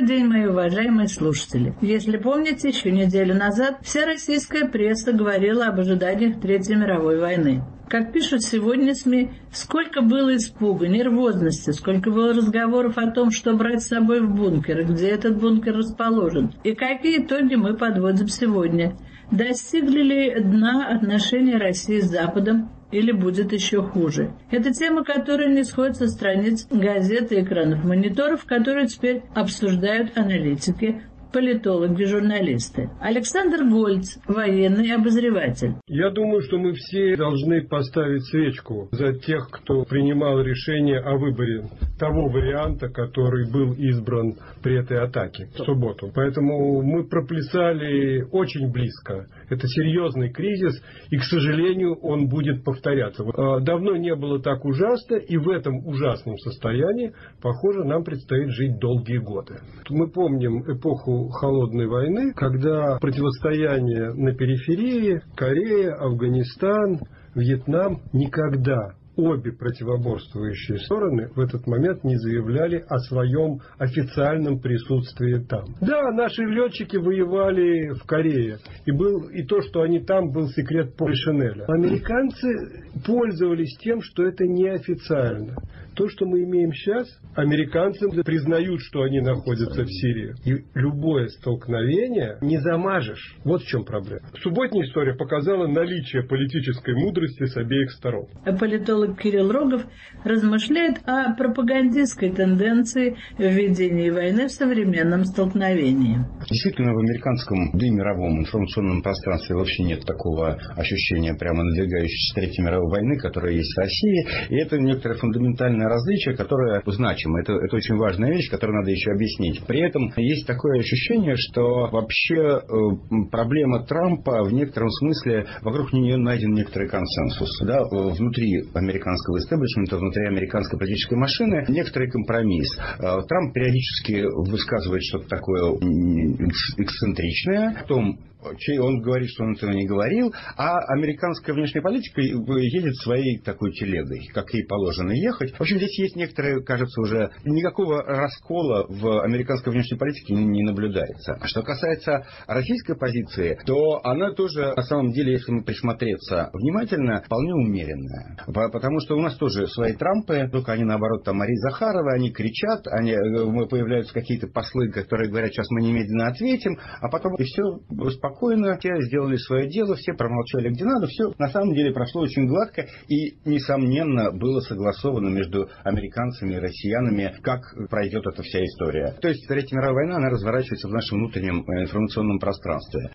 Добрый день, мои уважаемые слушатели. Если помните, еще неделю назад вся российская пресса говорила об ожиданиях Третьей мировой войны. Как пишут сегодня СМИ, сколько было испуга, нервозности, сколько было разговоров о том, что брать с собой в бункер, и где этот бункер расположен, и какие итоги мы подводим сегодня. Достигли ли дна отношения России с Западом или будет еще хуже? Это тема, которая не сходит со страниц газет и экранов мониторов, которые теперь обсуждают аналитики, политологи, журналисты. Александр Гольц, военный обозреватель. Я думаю, что мы все должны поставить свечку за тех, кто принимал решение о выборе того варианта, который был избран при этой атаке в субботу. Поэтому мы проплясали очень близко. Это серьезный кризис, и, к сожалению, он будет повторяться. Давно не было так ужасно, и в этом ужасном состоянии, похоже, нам предстоит жить долгие годы. Мы помним эпоху холодной войны, когда противостояние на периферии, Корея, Афганистан, Вьетнам, никогда обе противоборствующие стороны в этот момент не заявляли о своем официальном присутствии там. Да, наши летчики воевали в Корее, и то, что они там, был секрет Полишинеля. Американцы пользовались тем, что это неофициально. То, что мы имеем сейчас, американцы признают, что они находятся в Сирии. И любое столкновение не замажешь. Вот в чем проблема. Субботняя история показала наличие политической мудрости с обеих сторон. Политолог Кирилл Рогов размышляет о пропагандистской тенденции в ведении войны в современном столкновении. Действительно, в американском, да и мировом информационном пространстве вообще нет такого ощущения прямо надвигающейся Третьей мировой войны, которая есть в России. И это некоторое фундаментальное различие, которое значимо. Это очень важная вещь, которую надо еще объяснить. При этом есть такое ощущение, что вообще проблема Трампа в некотором смысле, вокруг нее найден некоторый консенсус. Да? Внутри американского истеблишмента, внутри американской политической машины некоторый компромисс. Трамп периодически высказывает что-то такое эксцентричное, потом он говорит, что он этого не говорил, а американская внешняя политика едет своей такой телегой, как ей положено ехать. В общем, здесь есть некоторые, кажется, уже никакого раскола в американской внешней политике не наблюдается. А что касается российской позиции, то она тоже, на самом деле, если мы присмотреться внимательно, вполне умеренная. Потому что у нас тоже свои Трампы, только они, наоборот, там Мария Захарова, они кричат, появляются какие-то послы, которые говорят, сейчас мы немедленно ответим, а потом и все спокойно, все сделали свое дело, все промолчали где надо, все на самом деле прошло очень гладко и, несомненно, было согласовано между американцами и россиянами, как пройдет эта вся история. То есть Третья мировая война, она разворачивается в нашем внутреннем информационном пространстве.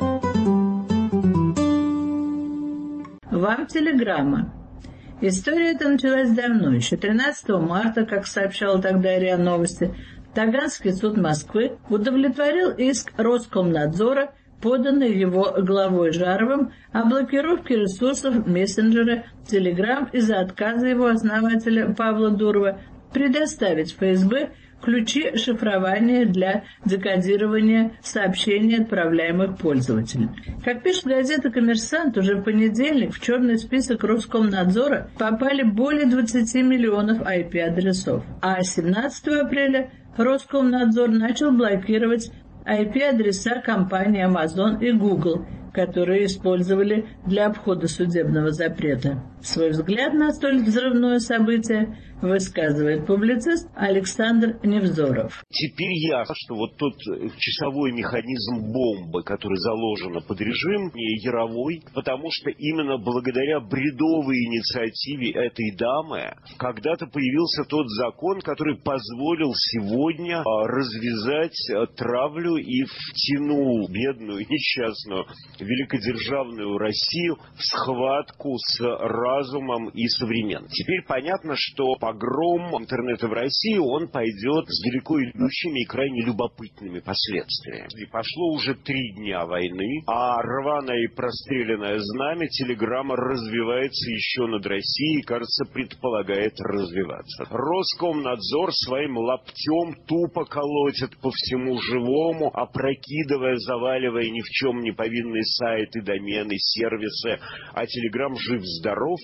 Вам телеграмма. История эта началась давно, еще 13 марта, как сообщала тогда РИА Новости, Таганский суд Москвы удовлетворил иск Роскомнадзора, поданный его главой Жаровым, о блокировке ресурсов мессенджера Telegram из-за отказа его основателя Павла Дурова предоставить ФСБ ключи шифрования для декодирования сообщений, отправляемых пользователям. Как пишет газета «Коммерсант», уже в понедельник в черный список Роскомнадзора попали более 20 миллионов IP-адресов, а 17 апреля Роскомнадзор начал блокировать IP-адреса компаний Amazon и Google, которые использовали для обхода судебного запрета. Свой взгляд на столь взрывное событие высказывает публицист Александр Невзоров. Теперь ясно, что вот тот часовой механизм бомбы, который заложен под режим, не яровой, потому что именно благодаря бредовой инициативе этой дамы когда-то появился тот закон, который позволил сегодня развязать травлю и втянул бедную, несчастную, великодержавную Россию в схватку с разумом и современным. Теперь понятно, что погром интернета в России, он пойдет с далеко идущими и крайне любопытными последствиями. И пошло уже 3 дня войны, а рваное и простреленное знамя телеграмма развивается еще над Россией и, кажется, предполагает развиваться. Роскомнадзор своим лаптем тупо колотит по всему живому, опрокидывая, заваливая ни в чем не повинные сайты, домены, сервисы, а телеграм жив-здоров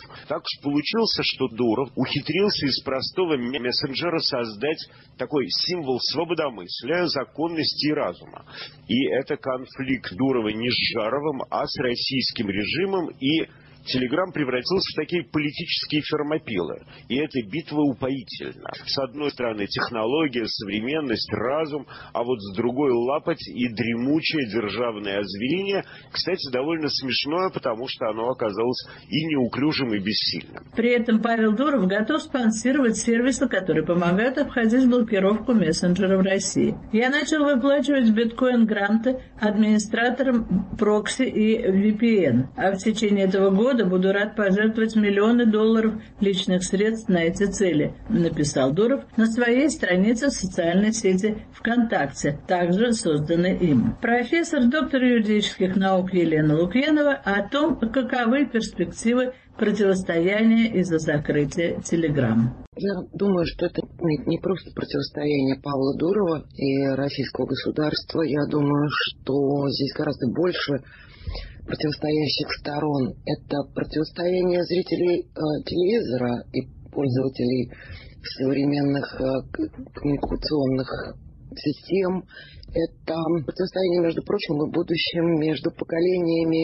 Так уж получилось, что Дуров ухитрился из простого мессенджера создать такой символ свободомыслия, законности и разума. И это конфликт Дурова не с Жаровым, а с российским режимом, и Телеграм превратился в такие политические фермопилы. И эта битва упоительна. С одной стороны технология, современность, разум, а вот с другой лапоть и дремучее державное озверение. Кстати, довольно смешное, потому что оно оказалось и неуклюжим, и бессильным. При этом Павел Дуров готов спонсировать сервисы, которые помогают обходить блокировку мессенджеров в России. Я начал выплачивать биткоин-гранты администраторам прокси и VPN, а в течение этого года буду рад пожертвовать миллионы долларов личных средств на эти цели, написал Дуров на своей странице в социальной сети ВКонтакте, также созданной им. Профессор, доктор юридических наук Елена Лукьянова о том, каковы перспективы противостояния из-за закрытия Телеграм. Я думаю, что это не просто противостояние Павла Дурова и российского государства. Я думаю, что здесь гораздо больше противостоящих сторон. Это противостояние зрителей телевизора и пользователей современных коммуникационных систем. Это противостояние между прошлым и будущим, между поколениями,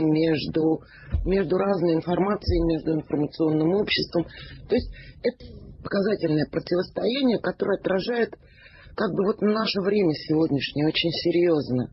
между разной информацией, между информационным обществом. То есть это показательное противостояние, которое отражает как бы вот наше время сегодняшнее очень серьезно.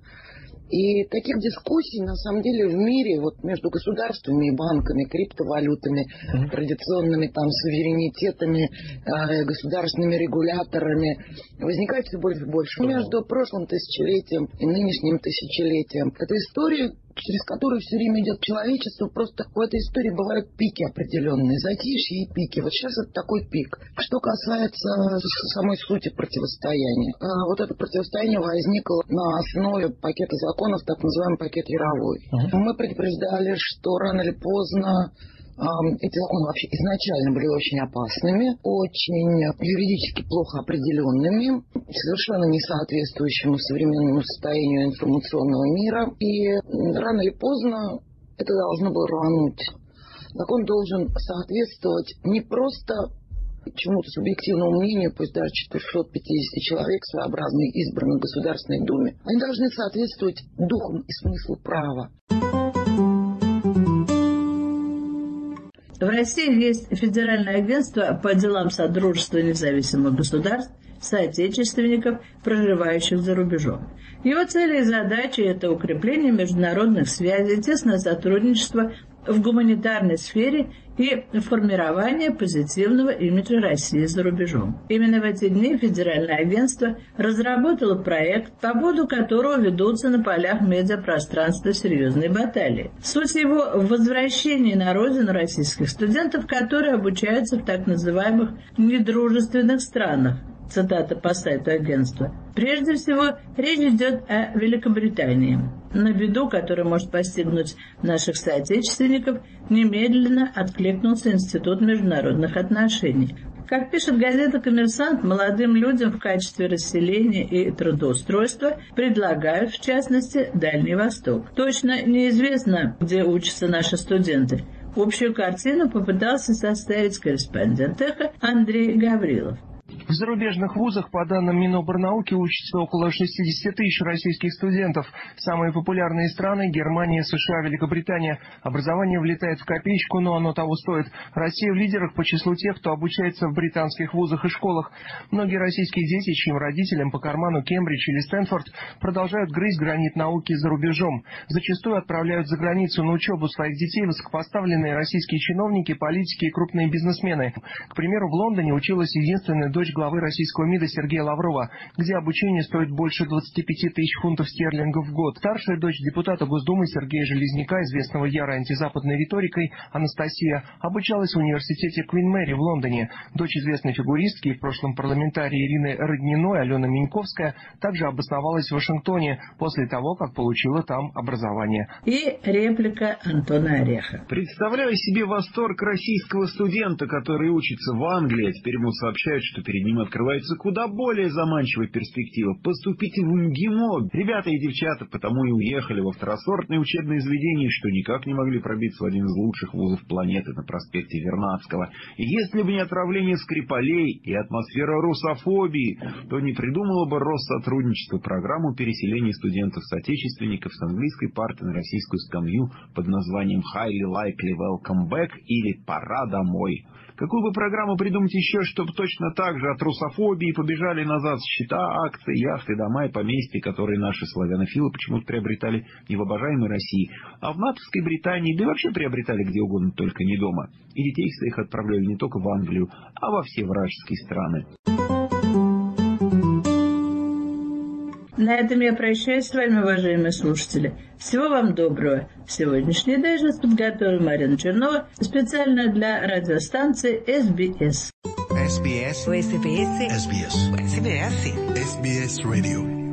И таких дискуссий, на самом деле, в мире вот между государствами и банками, криптовалютами, традиционными там суверенитетами, государственными регуляторами возникает все больше и больше. Между прошлым тысячелетием и нынешним тысячелетием. Это история, через которую все время идет человечество. Просто в этой истории бывают пики определенные, затишье и пики. Вот сейчас это такой пик. Что касается самой сути противостояния. Вот это противостояние возникло на основе пакета законов, так называемый пакет Яровой. Мы предупреждали, что рано или поздно эти законы вообще изначально были очень опасными, очень юридически плохо определенными, совершенно не соответствующими современному состоянию информационного мира. И рано или поздно это должно было рвануть. Закон должен соответствовать не просто чему-то субъективному мнению, пусть даже 450 человек, своеобразно избранных в Государственной Думе. Они должны соответствовать духу и смыслу права. В России есть Федеральное агентство по делам Содружества независимых государств, соотечественников, проживающих за рубежом. Его цели и задачи – это укрепление международных связей, тесное сотрудничество в гуманитарной сфере и формирование позитивного имиджа России за рубежом. Именно в эти дни Федеральное агентство разработало проект, по поводу которого ведутся на полях медиапространства серьезные баталии. Суть его в возвращении на родину российских студентов, которые обучаются в так называемых недружественных странах. Цитата по сайту агентства. Прежде всего, речь идет о Великобритании. На беду, которая может постигнуть наших соотечественников, немедленно откликнулся Институт международных отношений. Как пишет газета «Коммерсант», молодым людям в качестве расселения и трудоустройства предлагают, в частности, Дальний Восток. Точно неизвестно, где учатся наши студенты. Общую картину попытался составить корреспондент «Эхо» Андрей Гаврилов. В зарубежных вузах, по данным Миноборнауки, учатся около 60 тысяч российских студентов. Самые популярные страны – Германия, США, Великобритания. Образование влетает в копеечку, но оно того стоит. Россия в лидерах по числу тех, кто обучается в британских вузах и школах. Многие российские дети, чьим родителям по карману Кембридж или Стэнфорд, продолжают грызть гранит науки за рубежом. Зачастую отправляют за границу на учебу своих детей высокопоставленные российские чиновники, политики и крупные бизнесмены. К примеру, в Лондоне училась единственная дочь главы российского МИДа Сергея Лаврова, где обучение стоит больше 25 тысяч фунтов стерлингов в год. Старшая дочь депутата Госдумы Сергея Железняка, известного ярой антизападной риторикой, Анастасия, обучалась в университете Queen Mary в Лондоне. Дочь известной фигуристки и в прошлом парламентарии Ирины Родниной, Алена Миньковская, также обосновалась в Вашингтоне после того, как получила там образование. И реплика Антона Ореха. Представляю себе восторг российского студента, который учится в Англии, а теперь ему сообщают, что перед ним открывается куда более заманчивая перспектива – поступить в МГИМО. Ребята и девчата потому и уехали во второсортные учебные заведения, что никак не могли пробиться в один из лучших вузов планеты на проспекте Вернадского. И если бы не отравление Скрипалей и атмосфера русофобии, то не придумало бы Россотрудничество программу переселения студентов-соотечественников с английской парты на российскую скамью под названием «Highly Likely Welcome Back» или «Пора домой». Какую бы программу придумать еще, чтобы точно так же от русофобии побежали назад счета, акции, яхты, дома и поместья, которые наши славянофилы почему-то приобретали не в обожаемой России, а в натовской Британии, да и вообще приобретали где угодно, только не дома. И детей своих отправляли не только в Англию, а во все вражеские страны. На этом я прощаюсь с вами, уважаемые слушатели. Всего вам доброго. Сегодняшний дайджест подготовила Марина Чернова специально для радиостанции SBS. SBS. SBS. SBS. SBS. SBS Radio.